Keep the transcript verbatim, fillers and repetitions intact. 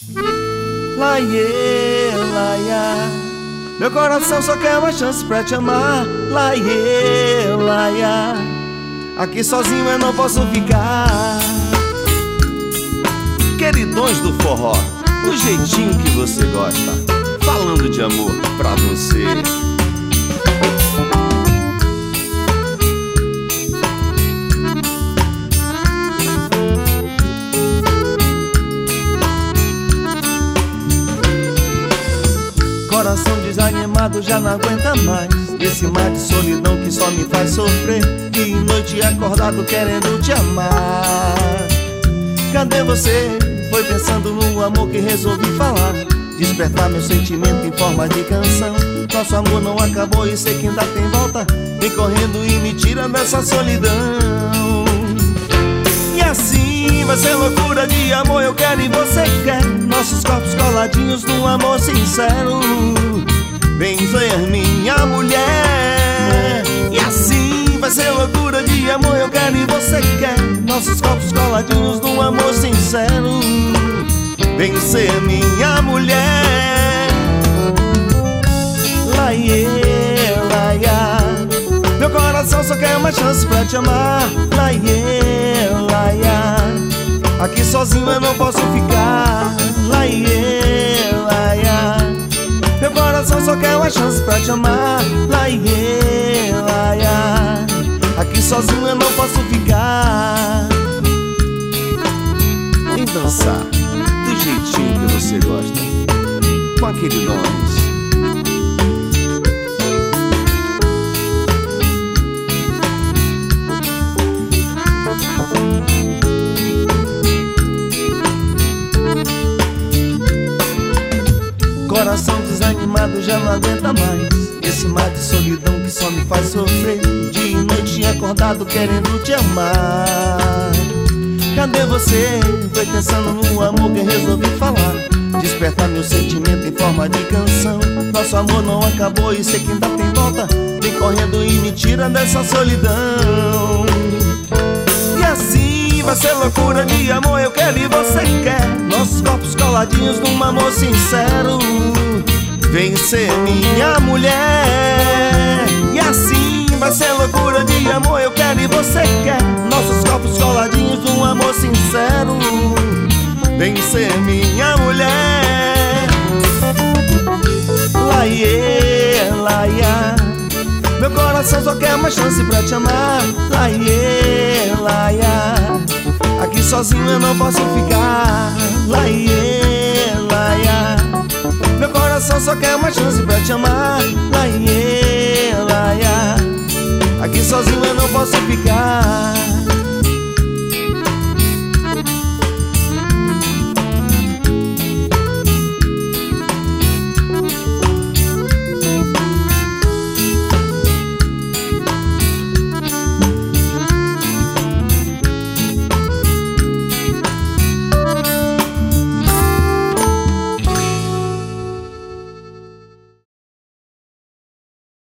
Laiê, laia, meu coração só quer uma chance pra te amar. Laiê, laia, aqui sozinho eu não posso ficar. Queridões do forró, do jeitinho que você gosta, falando de amor pra você. Coração desanimado já não aguenta mais esse mar de solidão que só me faz sofrer. Dia e noite acordado querendo te amar. Cadê você? Foi pensando no amor que resolvi falar, despertar meu sentimento em forma de canção. Nosso amor não acabou e sei que ainda tem volta. Vem correndo e me tira dessa solidão. E assim vai ser loucura de amor, eu quero e você quer. Nossos corpos coladinhos num amor sincero. Vem ser minha mulher. E assim vai ser loucura de amor, eu quero e você quer. Nossos corpos coladinhos num amor sincero. Vem ser minha mulher. Laiê, laia, meu coração só quer uma chance pra te amar. Laiê, laia, aqui sozinho eu não posso ficar. Laiê, laia, meu coração só quer uma chance pra te amar. Laiê, laia, aqui sozinho eu não posso ficar. Vem dançar do jeitinho que você gosta, com aquele nome. Coração desanimado já não aguenta mais esse mar de solidão que só me faz sofrer. Dia e noite acordado querendo te amar. Cadê você? Foi pensando no amor que resolvi falar, despertar meu sentimento em forma de canção. Nosso amor não acabou e sei que ainda tem volta. Vem correndo e me tira dessa solidão. E assim vai ser loucura de amor, eu quero e você quer. Nossos corpos coladinhos num amor sincero. Vem ser minha mulher. E assim vai ser loucura de amor, eu quero e você quer. Nossos corpos coladinhos num amor sincero. Vem ser minha mulher. Laiê, laia, meu coração só quer uma chance pra te amar. Laiê, laia, aqui sozinho eu não posso ficar. Laiê, laia, meu coração só quer uma chance pra te amar. Laiê, laia, aqui sozinho eu não posso ficar.